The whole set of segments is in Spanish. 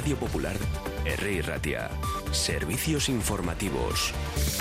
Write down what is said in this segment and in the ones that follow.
Radio Popular, R. Ratia. Servicios informativos.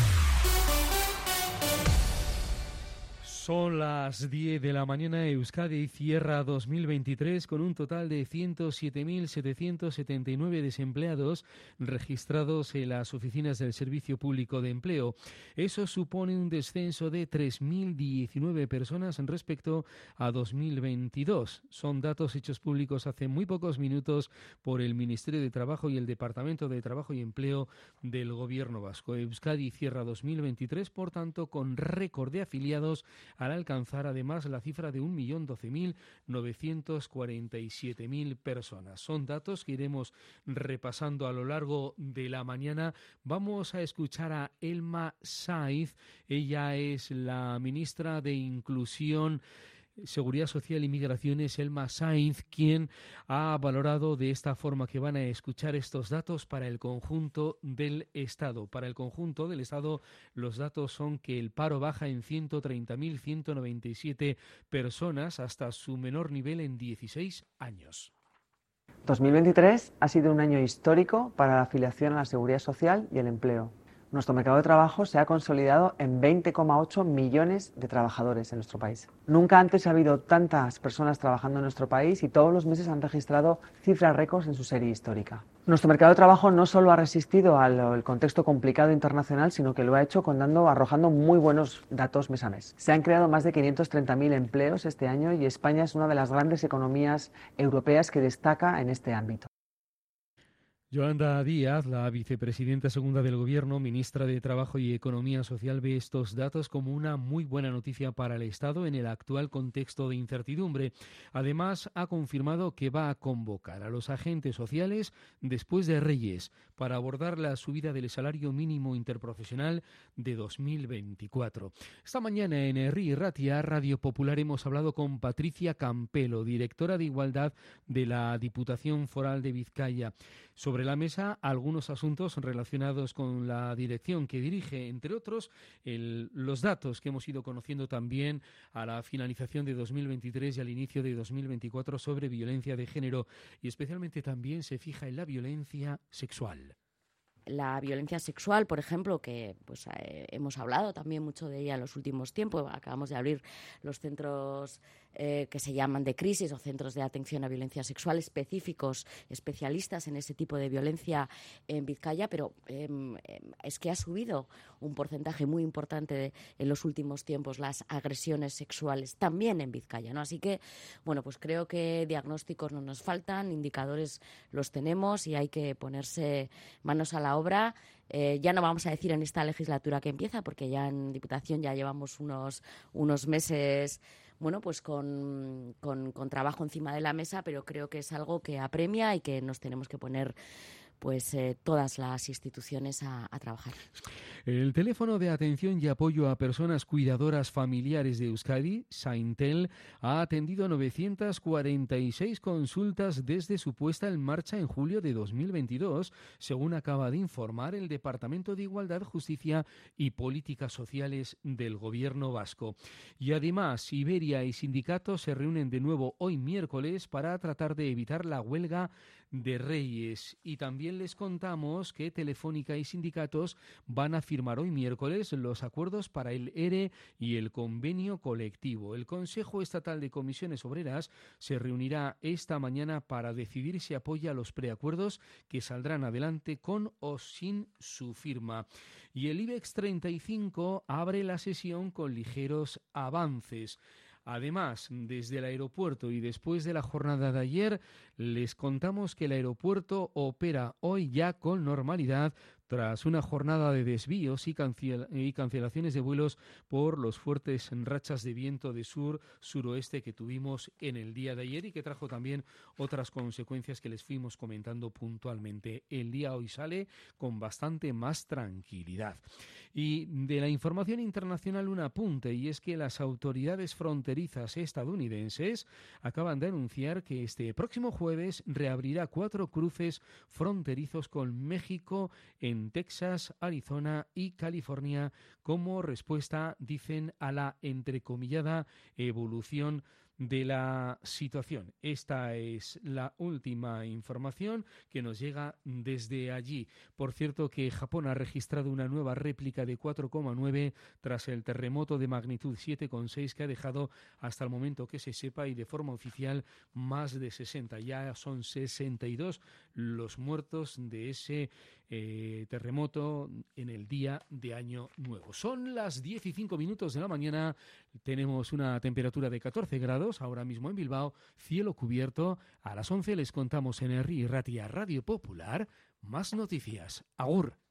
Son las 10 de la mañana. Euskadi cierra 2023 con un total de 107.779 desempleados registrados en las oficinas del Servicio Público de Empleo. Eso supone un descenso de 3.019 personas respecto a 2022. Son datos hechos públicos hace muy pocos minutos por el Ministerio de Trabajo y el Departamento de Trabajo y Empleo del Gobierno vasco. Euskadi cierra 2023, por tanto, con récord de afiliados, al alcanzar además la cifra de 1.12.947.000 personas. Son datos que iremos repasando a lo largo de la mañana. Vamos a escuchar a Elma Saiz. Ella es la ministra de Inclusión, Seguridad Social y Migraciones, Elma Saiz, quien ha valorado de esta forma que van a escuchar estos datos para el conjunto del Estado. Para el conjunto del Estado, los datos son que el paro baja en 130.197 personas hasta su menor nivel en 16 años. 2023 ha sido un año histórico para la afiliación a la Seguridad Social y el empleo. Nuestro mercado de trabajo se ha consolidado en 20,8 millones de trabajadores en nuestro país. Nunca antes ha habido tantas personas trabajando en nuestro país y todos los meses han registrado cifras récords en su serie histórica. Nuestro mercado de trabajo no solo ha resistido al contexto complicado internacional, sino que lo ha hecho arrojando muy buenos datos mes a mes. Se han creado más de 530.000 empleos este año y España es una de las grandes economías europeas que destaca en este ámbito. Yolanda Díaz, la vicepresidenta segunda del Gobierno, ministra de Trabajo y Economía Social, ve estos datos como una muy buena noticia para el Estado en el actual contexto de incertidumbre. Además, ha confirmado que va a convocar a los agentes sociales después de Reyes para abordar la subida del salario mínimo interprofesional de 2024. Esta mañana en R. Ratia, Radio Popular, hemos hablado con Patricia Campelo, directora de Igualdad de la Diputación Foral de Vizcaya. Sobre la mesa, algunos asuntos relacionados con la dirección que dirige, entre otros, los datos que hemos ido conociendo también a la finalización de 2023 y al inicio de 2024 sobre violencia de género, y especialmente también se fija en la violencia sexual. La violencia sexual, por ejemplo, que hemos hablado también mucho de ella en los últimos tiempos. Acabamos de abrir los centros que se llaman de crisis o centros de atención a violencia sexual específicos, especialistas en ese tipo de violencia en Vizcaya, pero es que ha subido un porcentaje muy importante en los últimos tiempos las agresiones sexuales también en Vizcaya, ¿no? Así que, bueno, pues creo que diagnósticos no nos faltan, indicadores los tenemos y hay que ponerse manos a la obra. Ya no vamos a decir en esta legislatura que empieza, porque ya en Diputación ya llevamos unos meses, bueno, pues con trabajo encima de la mesa, pero creo que es algo que apremia y que nos tenemos que poner todas las instituciones a trabajar. El teléfono de atención y apoyo a personas cuidadoras familiares de Euskadi, Saintel, ha atendido 946 consultas desde su puesta en marcha en julio de 2022, según acaba de informar el Departamento de Igualdad, Justicia y Políticas Sociales del Gobierno vasco. Y además, Iberia y sindicatos se reúnen de nuevo hoy miércoles para tratar de evitar la huelga de Reyes. Y también les contamos que Telefónica y sindicatos van a firmar hoy miércoles los acuerdos para el ERE y el convenio colectivo. El Consejo Estatal de Comisiones Obreras se reunirá esta mañana para decidir si apoya los preacuerdos que saldrán adelante con o sin su firma. Y el IBEX 35 abre la sesión con ligeros avances. Además, desde el aeropuerto y después de la jornada de ayer, les contamos que el aeropuerto opera hoy ya con normalidad tras una jornada de desvíos y cancelaciones de vuelos por los fuertes rachas de viento de sur-suroeste que tuvimos en el día de ayer y que trajo también otras consecuencias que les fuimos comentando puntualmente. El día hoy sale con bastante más tranquilidad. Y de la información internacional un apunte, y es que las autoridades fronterizas estadounidenses acaban de anunciar que este próximo jueves reabrirá 4 cruces fronterizos con México en Texas, Arizona y California como respuesta, dicen, a la entrecomillada evolución de la situación. Esta es la última información que nos llega desde allí. Por cierto, que Japón ha registrado una nueva réplica de 4,9 tras el terremoto de magnitud 7,6 que ha dejado hasta el momento que se sepa y de forma oficial más de 60. Ya son 62 los muertos de ese terremoto en el día de Año Nuevo. Son las 10:05 de la mañana. Tenemos una temperatura de 14 grados ahora mismo en Bilbao, cielo cubierto. A las 11 les contamos en Herri Ratia Radio Popular más noticias. Agur.